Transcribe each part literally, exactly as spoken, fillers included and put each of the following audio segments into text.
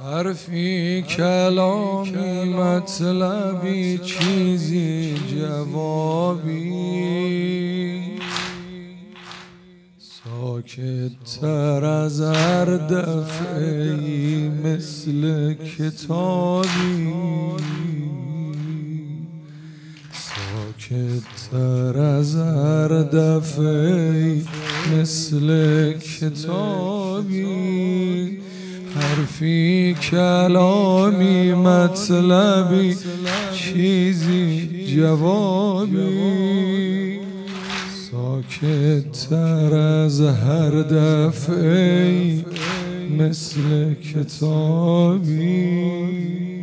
حرفی کلامی مطلبی چیزی جوابی، ساکت تر از هر دفعه‌ای مثل کتابی، ساکت تر از هر دفعه‌ای مثل کتابی، حرفی کلامی مطلبی چیزی جوابی، ساکت تر از هر دفعه‌ای مثل کتابی.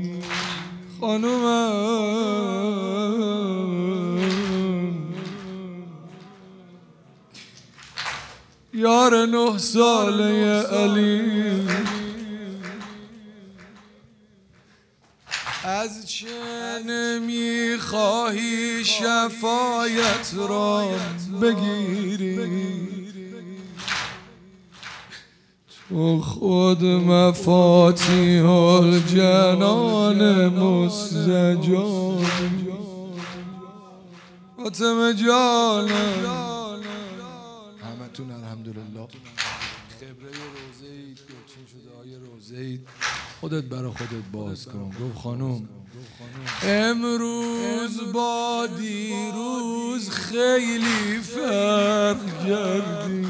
خانومم یار نه ساله علی، از چه نمیخواهی شفایت را بگیری؟ تو خود مفاتیح الجنان مستجاب. فاطمه جانم همتون الحمدلله خبره روزه اید، گلچین شده های روزه اید، خودت برا خودت باز کن. گفت خانوم امروز با دیروز خیلی فرق کردی،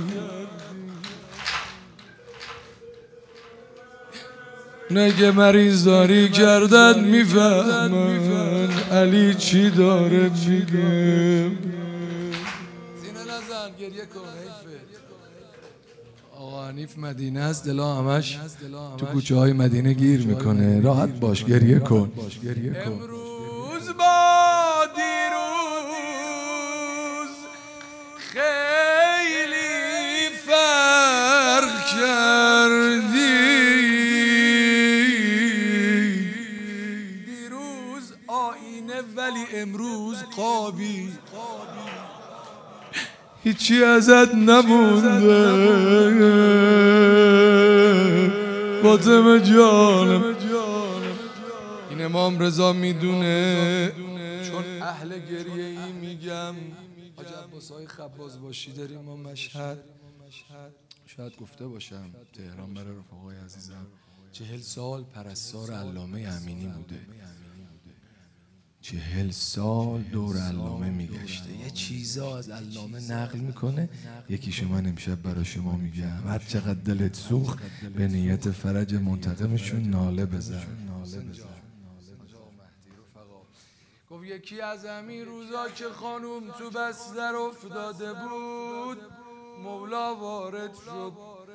نگه مریضداری کردن میفهمن علی چی داره میگه. سینه نزن گریه کن. آقا حنیف مدینه است، دلا همش تو کوچه های مدینه گیر میکنه، راحت باش گریه کن. امروز با دیروز خیلی فرق کردی، دیروز آینه ولی امروز قابی، هیچی ازت نمونده فاطمه جانم. این امام رضا میدونه چون اهل گریه ای میگم. حاج عباس‌های خباز باشی داریم ما مشهد، شاید گفته باشم تهران برای رفقای عزیزم چهل سال پرستار علامه امینی بوده، چهل سال دور علامه میگشته، یه چیزا از علامه نقل میکنه، یکیشو من امشب برای شما میگم. هر چقدر دلت سوخت به نیت فرج منتقمشون ناله بزن. گفت یکی از همین روزا که خانوم تو بستر افتاده بود، مولا وارد شد،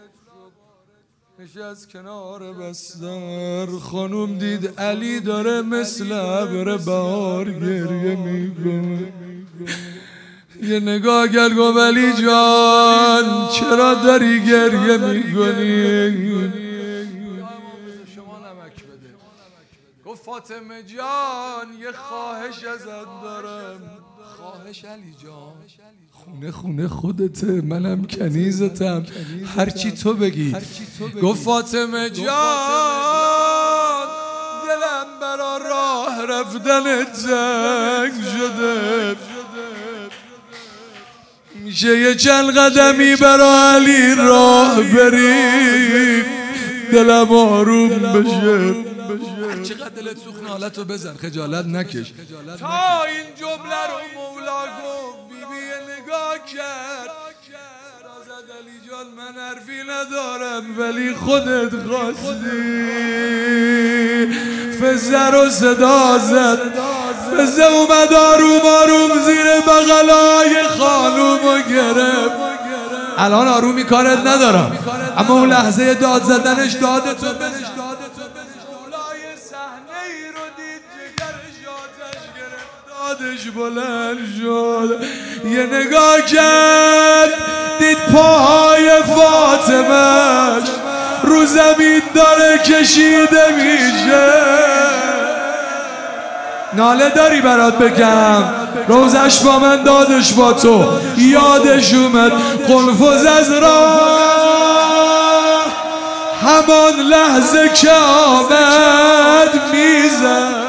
نشست کنار بستر. خانوم دید علی داره مثل ابر بهار گریه میکنه، یه نگاه کرد گفت علی جان چرا داری گریه میکنی؟ شما نمک بده. گفت فاطمه جان یه خواهش ازت دارم. خواهش علی جان؟ خونه خونه خودته، منم کنیزتم، هرچی تو بگی. گفت فاطمه جان دلم برا راه رفتن تنگ شده، میشه یه چند قدمی برا علی راه بریم دلم آروم بشه. چقدر دلت سوخت حالتو بزن، خجالت نکش. تا این جمله رو مولا گفت بیبی نگاه کرد، رازد علی جان من حرفی ندارم ولی خودت خواستی. فزه رو صدا زد، فزه اومد آروم آروم زیر بغلای خانومو گرفت. الان آرومی کارت ندارم، اما اون لحظه داد زدنش داد تو بزن. دادش بلند شد، یه نگاه کرد دید پاهای فاطمه رو زمین داره کشیده میشه. ناله داری برات بگم؟ روزش با من دادش با تو، یادش اومد قنفذ از راه همان لحظه که آمد میزد.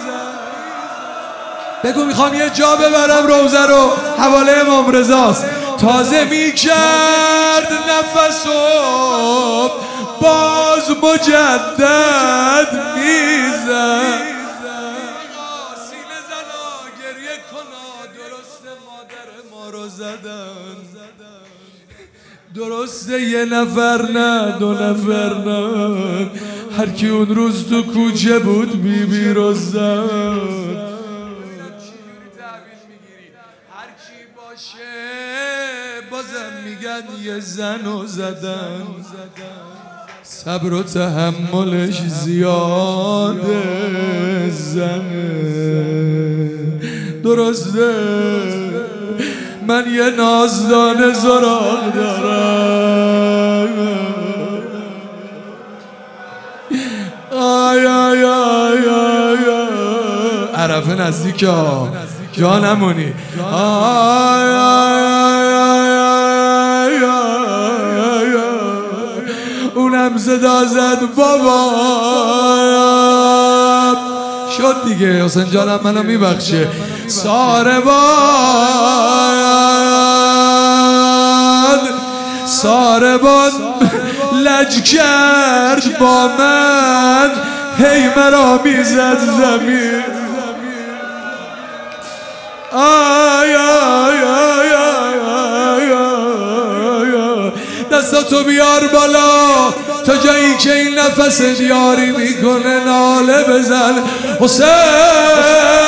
بگو میخوام یه جا ببرم روزه رو، حواله امام رضاست. تازه میکرد نفسو باز مجدد میزد. سینه زنا گریه کنا، درسته مادر ما رو زدن، درسته یه نفر نه دو نفر نه، هر کی اون روز تو کوچه بود بی بی رو زد. هر کی باشه بازم میگن یه زن رو زدن، صبر و تحملش زیاده زنه. درسته من یه نازدان زراق دارم، آی آی آی آی عرفه نزدیک ها جا نمونی. آی آی آی آی اونم صدا زد بابا شد دیگه. حسین جانم منو میبخشه. ساربان ساربان لج کرد با من، هی مرا میزد زمین. آی آی آی آی آی دستاتو بیار بالا تا جایی که این نفس دیاری میکنه ناله بزن. حسین